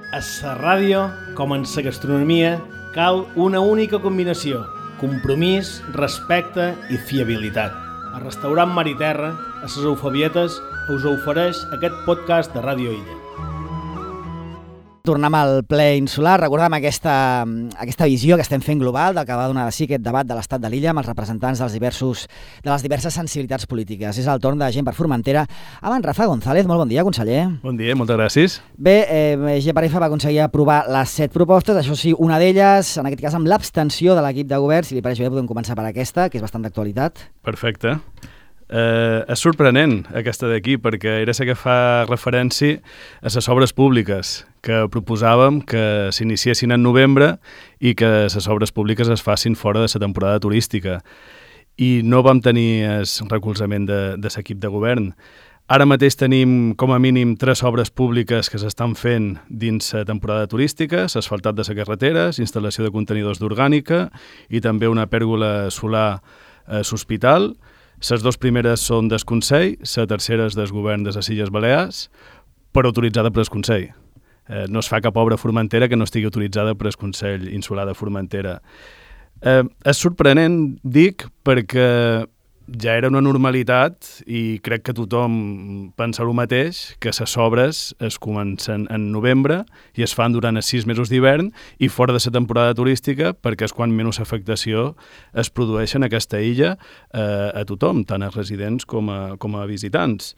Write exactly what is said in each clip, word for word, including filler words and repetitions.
A la ràdio, com en la gastronomia, cal una única combinació: compromís, respecte i fiabilitat. El restaurant Mar i Terra, a les Eufebietes, us ofereix aquest podcast de Ràdio Illa. Tornem al ple insular, recordem aquesta, aquesta visió que estem fent global del que va donar de si aquest debat de l'estat de l'illa amb els representants dels diversos, de les diverses sensibilitats polítiques. És el torn de Gent per Formentera. Abans, Rafa González, molt bon dia, conseller. Bon dia, moltes gràcies. Bé, eh, Gent per F va aconseguir aprovar les set propostes, això sí, una d'elles, en aquest cas amb l'abstenció de l'equip de govern. Si li pareix bé, podem començar per aquesta, que és bastant d'actualitat. Perfecte. Eh, és sorprenent aquesta d'aquí perquè era la que fa referència a les obres públiques que proposàvem que s'iniciessin en novembre i que les obres públiques es facin fora de la temporada turística. I no vam tenir el recolzament de, de l'equip de govern. Ara mateix tenim com a mínim tres obres públiques que s'estan fent dins la temporada turística: l'asfaltat de les carreteres, instal·lació de contenidors d'orgànica i també una pèrgola solar a l'hospital. Les dues primeres són del Consell, la tercera és del govern de les Illes Balears, però autoritzada per el Consell. Eh, no es fa cap obra formentera que no estigui autoritzada per el Consell Insular de Formentera. Eh, és sorprenent, dic, perquè ja era una normalitat i crec que tothom pensa el mateix, que les obres es comencen en novembre i es fan durant els sis mesos d'hivern i fora de la temporada turística, perquè és quan menys afectació es produeix en aquesta illa eh, a tothom, tant a residents com a, com a visitants.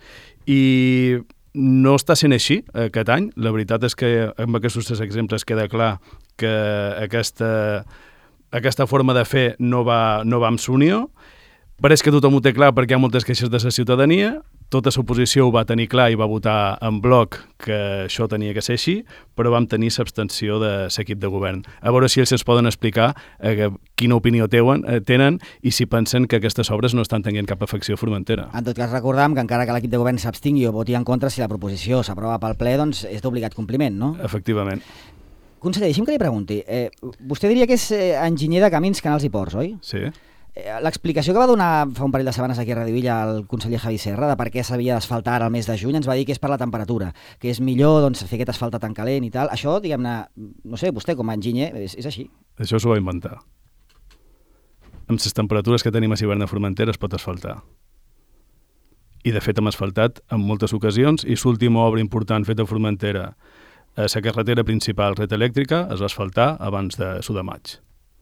I no està sent així aquest any. La veritat és que amb aquests tres exemples queda clar que aquesta, aquesta forma de fer no va, no va amb s'unió. Pareix que tothom ho té clar perquè hi ha moltes queixes de la ciutadania, tota l'oposició ho va tenir clar i va votar en bloc que això tenia que ser així, però vam tenir l'abstenció de l'equip de govern. A veure si ells ens poden explicar eh, quina opinió teuen, eh, tenen i si pensen que aquestes obres no estan tenint cap afecció a Formentera. En tot cas, recordam que encara que l'equip de govern s'abstingui o voti en contra, si la proposició s'aprova pel ple, doncs és d'obligat compliment, no? Efectivament. Conseller, deixi'm que li pregunti. Eh, vostè diria que és eh, enginyer de camins, canals i ports, oi? Sí. L'explicació que va donar fa un parell de setmanes aquí a Ràdio Illa el conseller Javi Serra de per què s'havia d'asfaltar ara al mes de juny ens va dir que és per la temperatura, que és millor doncs, fer aquest asfaltat tan calent i tal. Això, diguem-ne, no sé, vostè com a enginyer, és, és així. Això s'ho va inventar. Amb les temperatures que tenim a l'hivern a Formentera es pot asfaltar. I de fet hem asfaltat en moltes ocasions i l'última obra important feta a Formentera a la carretera principal, red elèctrica, es va asfaltar abans de l'u de maig.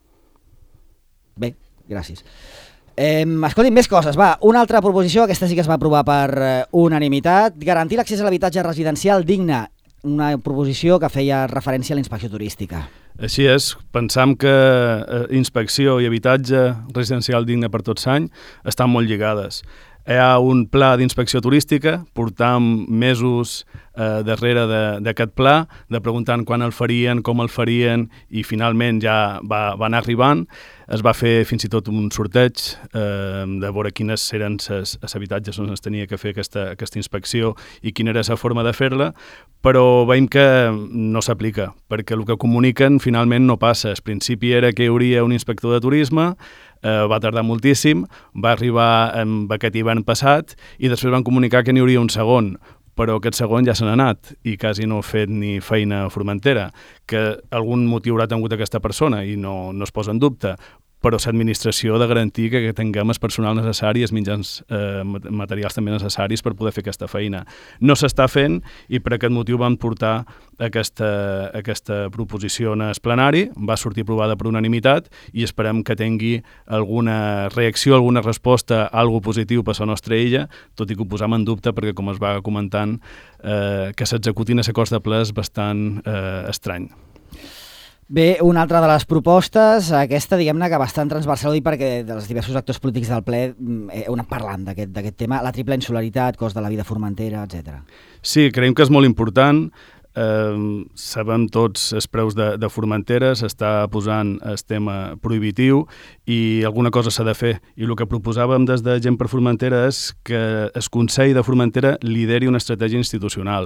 Bé, gràcies. Eh, escolti'm, més coses. Va, una altra proposició, aquesta sí que es va aprovar per eh, unanimitat, garantir l'accés a l'habitatge residencial digne, una proposició que feia referència a la inspecció turística. Així és, pensam que eh, inspecció i habitatge residencial digne per tots l'any estan molt lligades. Hi ha un pla d'inspecció turística, portam mesos eh, darrere d'aquest pla, de preguntant quan el farien, com el farien, i finalment ja va, va anar arribant. Es va fer fins i tot un sorteig eh, de veure quines eren els habitatges on es tenia que fer aquesta, aquesta inspecció i quina era la forma de fer-la, però veiem que no s'aplica, perquè el que comuniquen finalment no passa. Al principi era que hi hauria un inspector de turisme, eh, va tardar moltíssim, va arribar amb aquest hivern passat i després van comunicar que n'hi hauria un segon, però aquest segon ja se n'ha anat i quasi no ha fet ni feina a Formentera, que algun motiu haurà tingut aquesta persona i no, no es posa en dubte, però l'administració ha de garantir que tinguem el personal necessari i els mitjans eh, materials també necessaris per poder fer aquesta feina. No s'està fent i per aquest motiu vam portar aquesta, aquesta proposició en el plenari, va sortir aprovada per unanimitat i esperem que tingui alguna reacció, alguna resposta, algo positiu per la nostra illa, tot i que ho posam en dubte perquè, com es va comentant, eh, que s'executin a l'acord de ple és bastant eh, estrany. Bé, una altra de les propostes, aquesta, diguem-ne, que bastant transversal, i perquè dels diversos actors polítics del ple eh, heu anat parlant d'aquest tema, la triple insularitat, cost de la vida a Formentera, etcètera. Sí, creiem que és molt important. Eh, sabem tots els preus de, de Formentera, s'està posant el tema prohibitiu i alguna cosa s'ha de fer. I el que proposàvem des de Gent per Formentera és que el Consell de Formentera lideri una estratègia institucional.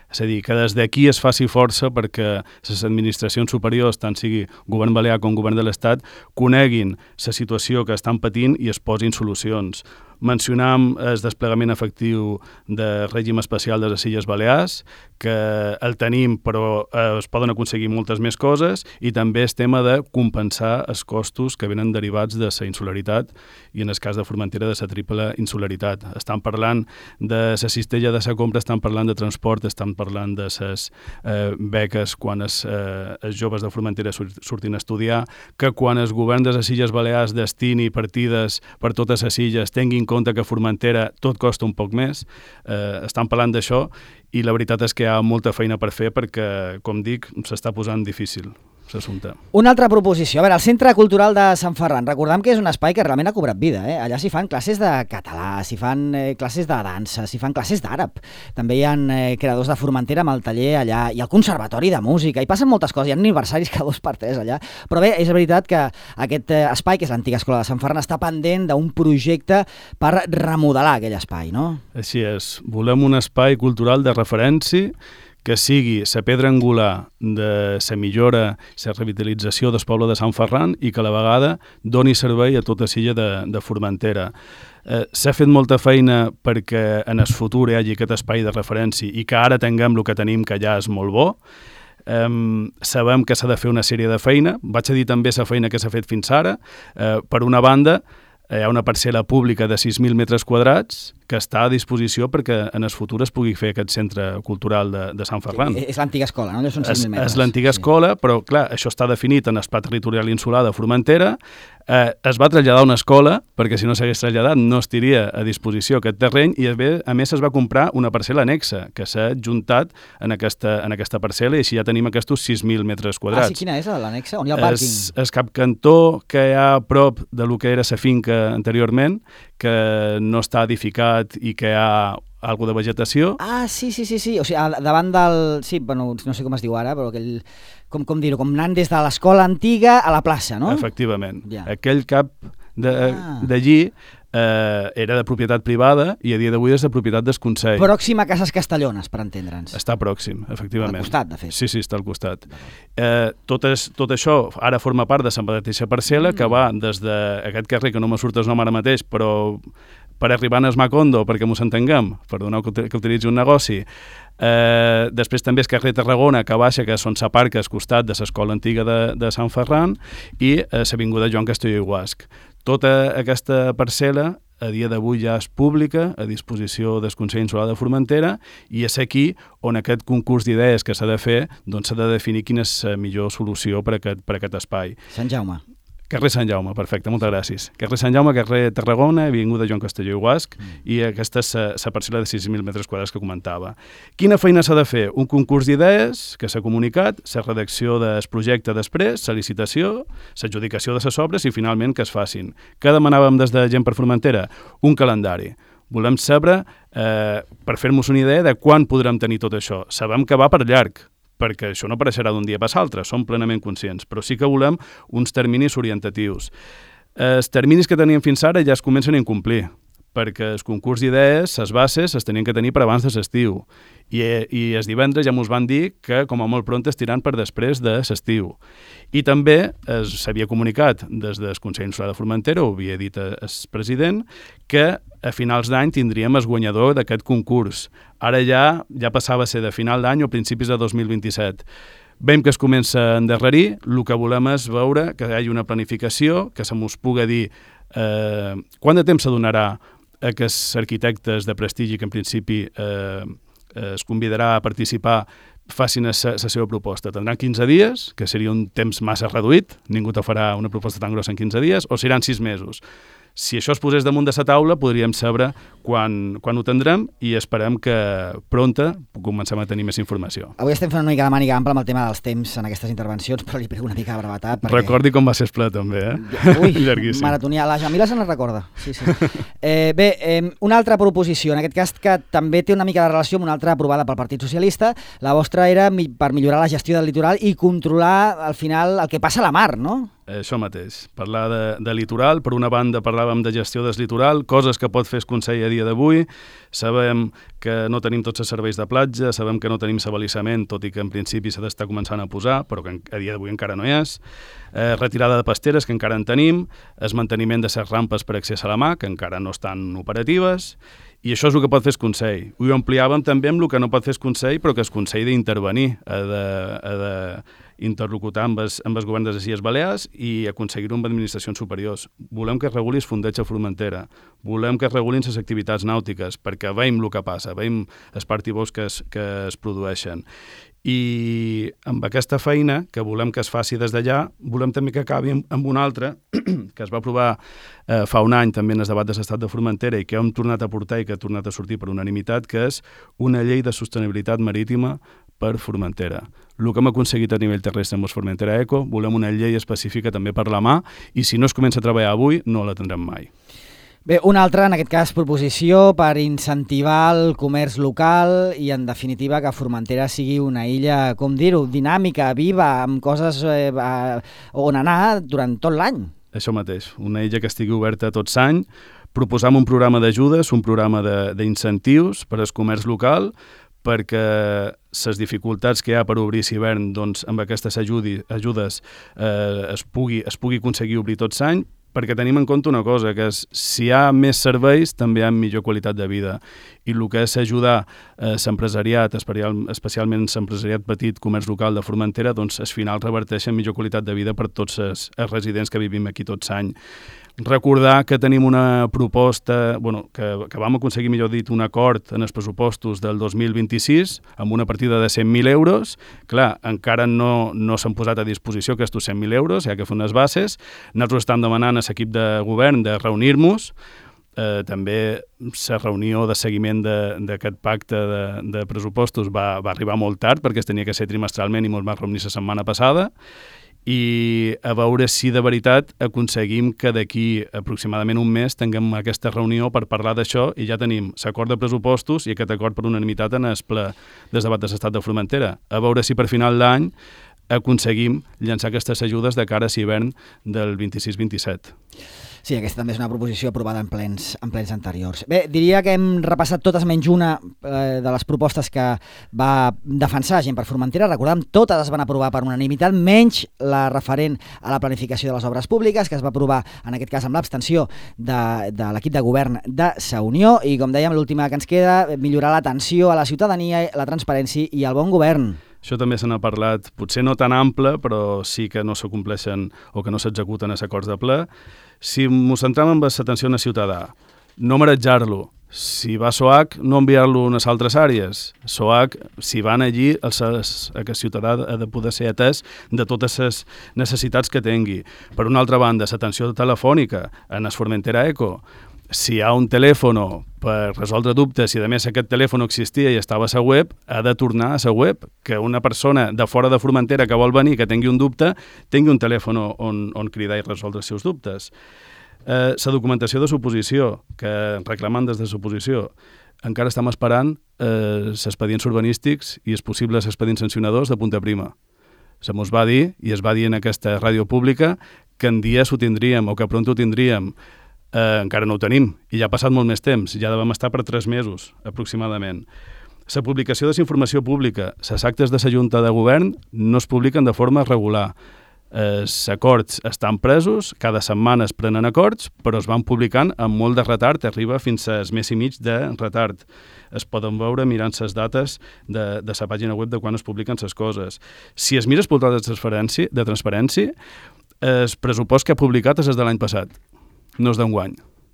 És a dir, que des d'aquí es faci força perquè les administracions superiors, tant sigui govern balear com govern de l'Estat, coneguin la situació que estan patint i es posin solucions. Mencionam el desplegament efectiu de règim especial de les Illes Balears, que el tenim però eh, es poden aconseguir moltes més coses, i també el tema de compensar els costos que venen derivats de la insularitat i en el cas de Formentera de la triple insularitat. Estan parlant de la cistella de la compra, estan parlant de transport, estan parlant de les eh, beques quan els, eh, els joves de Formentera surtin a estudiar, que quan el govern de les Illes Balears destini partides per totes les illes, tinguin en compte que a Formentera tot costa un poc més. Eh, estan parlant d'això i la veritat és que hi ha molta feina per fer perquè, com dic, s'està posant difícil l'assumpte. Una altra proposició. A veure, el Centre Cultural de Sant Ferran. Recordem que és un espai que realment ha cobrat vida. Eh? Allà s'hi fan classes de català, s'hi fan eh, classes de dansa, s'hi fan classes d'àrab. També hi ha eh, creadors de Formentera amb el taller allà, i el Conservatori de Música. Hi passen moltes coses, hi ha aniversaris cada dos per tres allà. Però bé, és veritat que aquest eh, espai, que és l'antiga escola de Sant Ferran, està pendent d'un projecte per remodelar aquell espai, no? Així és. Volem un espai cultural de referència que sigui la pedra angular de la millora i la revitalització del poble de Sant Ferran i que a la vegada doni servei a tota l'illa de, de Formentera. Eh, S'ha fet molta feina perquè en el futur hi hagi aquest espai de referència i que ara tinguem el que tenim, que ja és molt bo. Um, sabem que s'ha de fer una sèrie de feina. Vaig a dir també la feina que s'ha fet fins ara. Eh, per una banda, hi ha una parcel·la pública de sis mil metres quadrats que està a disposició perquè en el futur es pugui fer aquest centre cultural de, de Sant Ferran. Sí, és l'antiga escola, no? Allò són sis mil metres. És l'antiga escola, sí. Però clar, això està definit en el pla territorial insular de Formentera. Eh, es va traslladar a una escola, perquè si no s'hagués traslladat no estiria a disposició aquest terreny, i a més es va comprar una parcel·la anexa, que s'ha juntat en aquesta, en aquesta parcel·la, i així ja tenim aquests sis mil metres quadrats. Ah, sí, quina és l'anexa? On hi ha el pàrquing? És, és cap cantó que hi ha a prop de lo que era la finca anteriorment, que no està edificat i que hi ha alguna de vegetació. Ah, sí, sí, sí, sí. O sigui, davant del... Sí, bueno, no sé com es diu ara, però aquell... Com, com dir-ho? Com anant des de l'escola antiga a la plaça, no? Efectivament. Ja. Aquell cap d'allí ah. eh, era de propietat privada i a dia d'avui és de propietat del Consell. Pròxim a Cases Castellones, per entendre'ns. Està pròxim, efectivament. Al costat, de fet. Sí, sí, està al costat. Eh, tot, és, tot això ara forma part de la mateixa parcel·la mm. que va des d'aquest carrer, que no me surt el nom ara mateix, però per arribar a Esmacondo, perquè m'ho entenguem, per donar que, que utilitzi un negoci. Eh, després també és carrer Tarragona, que baixa, que són sa part que és costat de l'escola antiga de, de Sant Ferran, i eh, l'avinguda Joan Castelló i Guasc. Tota aquesta parcel·la a dia d'avui ja és pública, a disposició del Consell Insular de Formentera, i és aquí on aquest concurs d'idees que s'ha de fer, doncs s'ha de definir quina és la millor solució per a aquest, per a aquest espai. Sant Jaume. Carrer Sant Jaume, perfecte, moltes gràcies. Carrer Sant Jaume, carrer Tarragona, avinguda Joan Castelló i Guasc, mm. i aquesta és la parcel·la de sis mil metres quadrats que comentava. Quina feina s'ha de fer? Un concurs d'idees que s'ha comunicat, la redacció del projecte després, la licitació, l'adjudicació de les obres i finalment que es facin. Què demanàvem des de Gent per Formentera? Un calendari. Volem saber, eh, per fer-nos una idea de quan podrem tenir tot això. Sabem que va per llarg, perquè això no apareixerà d'un dia per l'altre, som plenament conscients, però sí que volem uns terminis orientatius. Els terminis que teníem fins ara ja es comencen a incomplir, perquè el concurs d'idees, les bases, es tenien que tenir per abans de l'estiu. I, i els divendres ja ens van dir que com a molt pront estiran per després de l'estiu. I també s'havia comunicat des del Consell Insular de Formentera, ho havia dit el president, que a finals d'any tindríem el guanyador d'aquest concurs. Ara ja ja passava a ser de final d'any o principis de dos mil vint-i-set. Veiem que es comença a endarrerir, el que volem és veure que hi hagi una planificació, que se mos pugui dir eh, quant de temps s'adonarà a que els arquitectes de prestigi, que en principi eh, es convidarà a participar, facin la seva proposta. Tindran quinze dies, que seria un temps massa reduït, ningú te farà una proposta tan grossa en quinze dies, o seran sis mesos. Si això es posés damunt de la taula, podríem saber quan, quan ho tindrem i esperem que pronta comencem a tenir més informació. Avui estem fent una mica de màniga ampla amb el tema dels temps en aquestes intervencions, però li prego una mica de brevetat. Perquè... Recordi com va ser el ple, també, eh? Ui, llarguíssim. Maratonià. La Jamila se'n recorda. Sí, sí. Eh, bé, eh, una altra proposició, en aquest cas que també té una mica de relació amb una altra aprovada pel Partit Socialista. La vostra era mi- per millorar la gestió del litoral i controlar, al final, el que passa a la mar, no? Això mateix, parlar de, de litoral. Per una banda parlàvem de gestió del litoral, coses que pot fer el Consell a dia d'avui. Sabem que no tenim tots els serveis de platja, sabem que no tenim sabalisament, tot i que en principi s'ha d'estar començant a posar, però que a dia d'avui encara no hi és. Eh, retirada de pasteres, que encara en tenim, el manteniment de les rampes per accés a la mà, que encara no estan operatives, i això és el que pot fer el Consell. Ho ampliàvem també amb el que no pot fer el Consell, però que el Consell d'intervenir, ha de, ha de interlocutar amb els, amb els governs de les Illes Balears i aconseguir-ho amb administracions superiors. Volem que es reguli el fondeig a Formentera, volem que es regulin les activitats nàutiques, perquè veiem el que passa, veiem els partibós que es, que es produeixen. I amb aquesta feina, que volem que es faci des d'allà, volem també que acabi amb, amb una altra, que es va aprovar eh, fa un any també en el debat de l'estat de Formentera i que hem tornat a portar i que ha tornat a sortir per unanimitat, que és una llei de sostenibilitat marítima per Formentera. El que hem aconseguit a nivell terrestre amb el Formentera Eco, volem una llei específica també per la mà, i si no es comença a treballar avui, no la tindrem mai. Bé, una altra, en aquest cas, proposició per incentivar el comerç local i, en definitiva, que Formentera sigui una illa, com dir-ho, dinàmica, viva, amb coses eh, on anar durant tot l'any. Això mateix, una illa que estigui oberta tot l'any. Proposam un programa d'ajudes, un programa d'incentius per al comerç local, perquè les dificultats que hi ha per obrir l'hivern, doncs, amb aquestes ajudi, ajudes eh, es, pugui, es pugui aconseguir obrir tot l'any, perquè tenim en compte una cosa, que és, si hi ha més serveis, també hi ha millor qualitat de vida. I el que és ajudar eh, l'empresariat, especialment l'empresariat petit, comerç local de Formentera, doncs, al final reverteix en millor qualitat de vida per tots els, els residents que vivim aquí tot l'any. Recordar que tenim una proposta, bueno, que, que vam aconseguir, millor dit, un acord en els pressupostos del dos mil vint-i-sis amb una partida de cent mil euros. Clar, encara no, no s'han posat a disposició aquests cent mil euros, hi ha que fer unes bases. Nosaltres estem demanant a l'equip de govern de reunir-nos. Eh, també la reunió de seguiment d'aquest pacte de, de pressupostos va, va arribar molt tard perquè es tenia que ser trimestralment i ens va reunir la setmana passada. I a veure si de veritat aconseguim que d'aquí aproximadament un mes tinguem aquesta reunió per parlar d'això i ja tenim l'acord de pressupostos i aquest acord per unanimitat en el ple del debat de l'estat de Formentera. A veure si per final d'any aconseguim llançar aquestes ajudes de cara a l'hivern del vint-i-sis vint-i-set. Sí, aquesta també és una proposició aprovada en plens, en plens anteriors. Bé, diria que hem repassat totes menys una eh, de les propostes que va defensar Gent per Formentera. Recordem, totes es van aprovar per unanimitat, menys la referent a la planificació de les obres públiques, que es va aprovar, en aquest cas, amb l'abstenció de, de l'equip de govern de Sa Unió. I, com dèiem, l'última que ens queda, millorar l'atenció a la ciutadania, la transparència i el bon govern. Això també se n'ha parlat, potser no tan ample, però sí que no s'acompleixen o que no s'executen els acords de ple. Si ens centrem en l'atenció a ciutadà, no marejar-lo. Si va a SOAC, no enviar-lo a unes altres àrees. SOAC, si van allí, el, el ciutadà ha de poder ser atès de totes les necessitats que tingui. Per una altra banda, l'atenció telefònica en el Formentera Eco. Si hi ha un telèfon per resoldre dubtes, si a més aquest telèfon existia i estava a la web, ha de tornar a la web, que una persona de fora de Formentera que vol venir, que tingui un dubte, tingui un telèfon on, on cridar i resoldre els seus dubtes. Eh, la documentació de suposició, que reclamant des de suposició, encara estem esperant eh, els expedients urbanístics i els possibles expedients sancionadors de Punta Prima. Se mos va dir, i es va dir en aquesta ràdio pública, que en dies ho tindríem o que pront ho tindríem. Eh, encara no ho tenim, i ja ha passat molt més temps, ja devem estar per tres mesos, aproximadament. La publicació de la informació pública, les actes de la Junta de Govern no es publiquen de forma regular. Els acords estan presos, cada setmana es prenen acords, però es van publicant amb molt de retard, arriba fins a mes i mig de retard. Es poden veure mirant les dates de, de la pàgina web de quan es publiquen les coses. Si es mira el portal de transparència, de transparència, el pressupost que ha publicat és de l'any passat, no és d'enguany.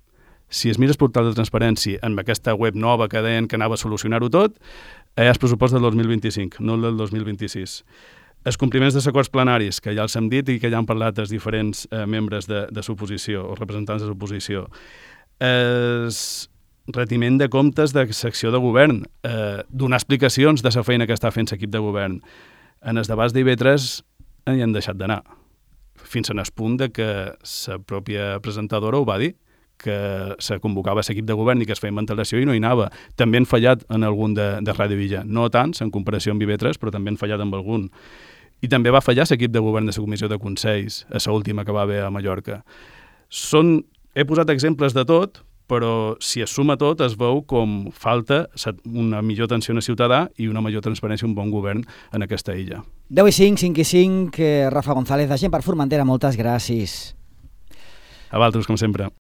Si es mira el portal de transparència amb aquesta web nova que deien que anava a solucionar-ho tot, hi ha el pressupost del dos mil vint-i-cinc, no el del dos mil vint-i-sis. Els compliments dels acords plenaris, que ja els hem dit i que ja han parlat els diferents eh, membres de, de l'oposició o representants de l'oposició. El retiment de comptes de secció de govern, eh, donar explicacions de la feina que està fent l'equip de govern. En els debats d'I V tres hi han deixat d'anar, fins en el punt de que la pròpia presentadora ho va dir, que se convocava l'equip de govern i que es feia ventilació i no hi anava. També han fallat en algun de, de Ràdio Villa. No tants, en comparació amb I V tres, però també han fallat amb algun. i també va fallar l'equip de govern de la Comissió de Consells a l'última que va haver a Mallorca. Són, he posat exemples de tot, però si es suma tot es veu com falta una millor atenció al ciutadà i una major transparència i un bon govern en aquesta illa. deu i cinc, cinc i cinc, Rafa González, de Gent per Formentera, moltes gràcies. A vosaltres, com sempre.